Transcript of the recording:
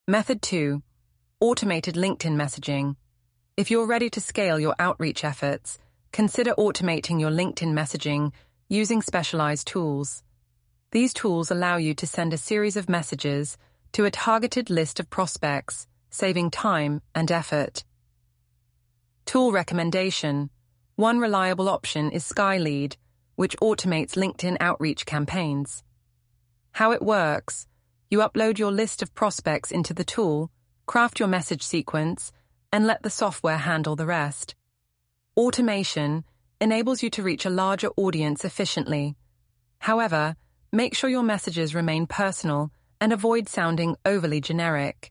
Method 2. Automated LinkedIn messaging. If you're ready to scale your outreach efforts, consider automating your LinkedIn messaging using specialized tools. These tools allow you to send a series of messages to a targeted list of prospects, saving time and effort. Tool recommendation. One reliable option is Skylead, which automates LinkedIn outreach campaigns. How it works: you upload your list of prospects into the tool, craft your message sequence, and let the software handle the rest. Automation enables you to reach a larger audience efficiently. However, make sure your messages remain personal and avoid sounding overly generic.